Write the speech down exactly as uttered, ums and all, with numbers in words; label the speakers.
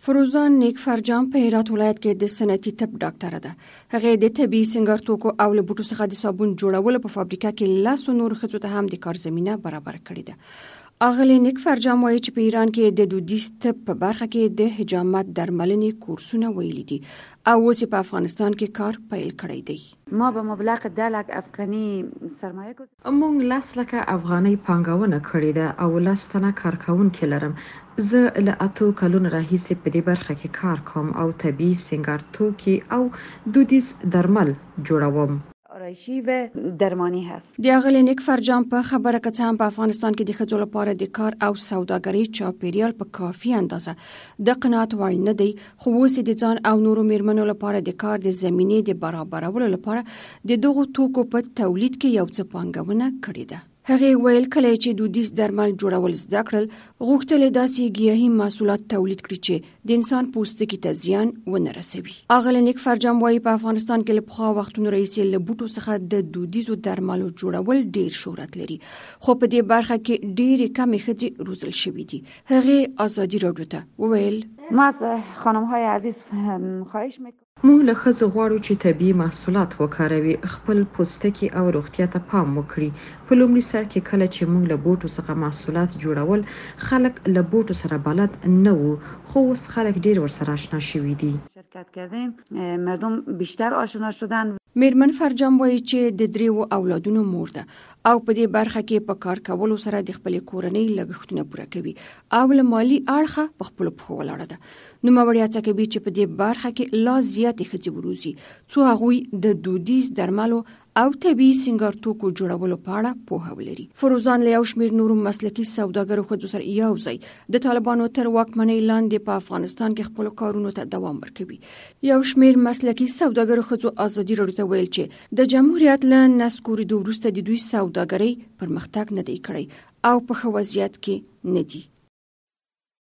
Speaker 1: فروزان نیک فرجام په هرات ولایت کې د صنعتي طب ډاکټره ده. هغه د طبي سنگار توکو او له بوټو څخه د صابون جوړولو په فابریکه کې لاسو نور ښځو ته هم د کار زمینه برابر کړې ده. اغلی نیک فرجام وایي چې په ایران کې د دودیز طب په برخه کې د حجامت درملنې کورسونه ویلي دي او اوس په افغانستان کې کار پیل کړی دی.
Speaker 2: ما به مبلغ ده لک افغاني سرمایه گذاری
Speaker 3: مونږ لاس لکه افغاني پانګونه کړې ده او لاس تنه کارکونکي لرم. زه له اتو کلونو راهیسې په دې برخه کې کار کوم او طبي سنگار توکي او دودیز درمل جوړوم.
Speaker 2: آرایشی و درمانی هست.
Speaker 1: د اغلی نیک فرجام په خبره که څه هم په افغانستان کې د ښځو لپاره د کار او سوداګرۍ چاپیریال په کافي اندازه د قناعت وړ نه دی، خو اوس د ځان او نورو میرمنو لپاره د کار د زمینې د برابرولو لپاره د دغو توکو په تولید کې یو څه پانګونه کړې ده. هغې ویل کله چې دودیز درمل جوړول زده کړل، غوښتل داسې ګیاهي محصولات تولید کړي چې د انسان پوستکي ته زیان ونه رسوي. اغلی نیک فرجام وایي په افغانستان کې له پخوا وختونو راهیسې له بوټو څخه د دودیزو درملو جوړول ډیر شهرت لري، خو په دې برخه کې ډېرې کمې ښځې روزل شوي دي. هغې ازادي راډیو ته وویل
Speaker 2: ما از خانم‌های عزیز خواهش میکنم
Speaker 3: مونږ له ښځو غواړو چې طبي محصولات وکاروي، خپل پوستکي او روغتیا ته پام وکړي. په لومړي سر کې کله چې مونږ له بوټو څخه محصولات جوړول، خلک له بوټو سره بلد نه وو، خو اوس خلک ډیر ورسره آشنا شوي دي.
Speaker 2: شرکت کردیم، مردم بیشتر آشنا شدن.
Speaker 1: میرمن فرجام وایي چې د دریو اولادونو مور ده او په دې برخه کې په کار کولو سره د خپلې کورنۍ لګښتونه پوره کوي او له مالي اړخه په خپلو پښو ولاړه ده. نوموړې هڅه کوي چې په دې برخه کې لا زیاتې ښځې وروزي څو هغوی د دودیز درملو او طبي سنگار توکو جوړولو په اړه پوهه ولري. فروزان له یو شمېر نورو مسلکي سوداګرو ښځو سره یو ځای د طالبانو تر واکمنۍ لاندې په افغانستان کې خپلو کارونو ته دوام ورکوي. یو شمېر مسلکي سوداګرو ښځو ازادي راډیو ته ویل چې د جمهوریت له نسکورېدو وروسته د دوی سوداګرۍ پرمختګ نه دی کړی او په ښه وضعیت کې نه دي.